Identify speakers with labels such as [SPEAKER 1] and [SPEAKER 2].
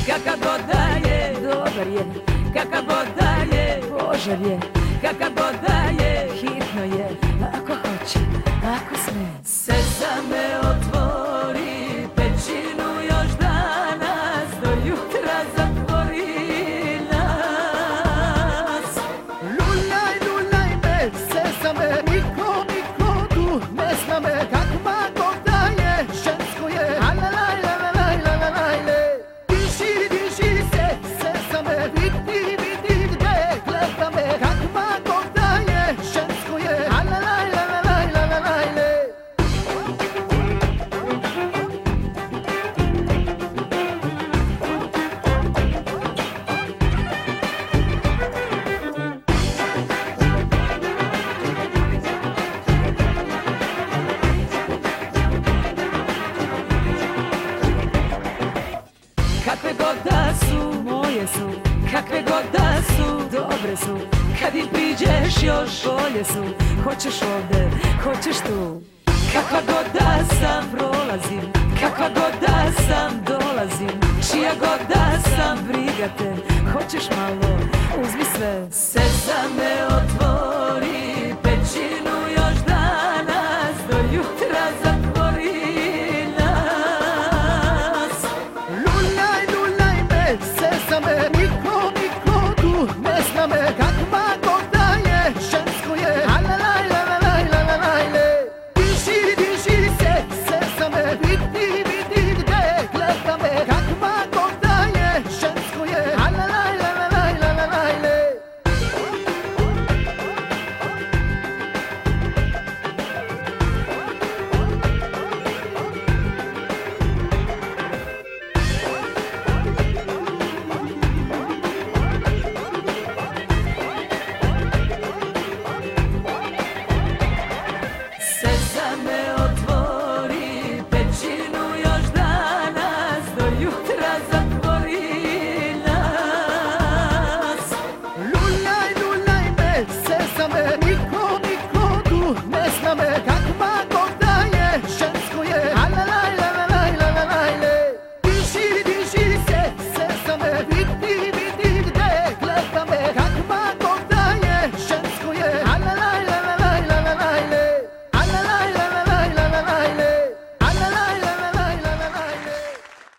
[SPEAKER 1] kakav god da je, dobar je, kakav god da je, požar je, kakav god da je, hitno je, ako hoće, ako sme. Sesame otvori, pećinu još danas, do jutra zatvori nas.
[SPEAKER 2] Luljaj, luljaj me, sesame, niko tu ne zna me, kakva god da je, žensko je, alalajlalajlalajle. Diži se, sesame, vidi gde gleda me, kakva god da je, žensko je, alalajlalajlalajle.
[SPEAKER 1] Kakve god da su, moje su, kakve god da su, dobre su. Kad im priđeš još bolje su, hoćeš ovde, hoćeš tu. Kakva god da sam, prolazim, kakva god da sam, dolazim. Čija god da sam, briga te, hoćeš malo, uzmi sve. Sesame otvori.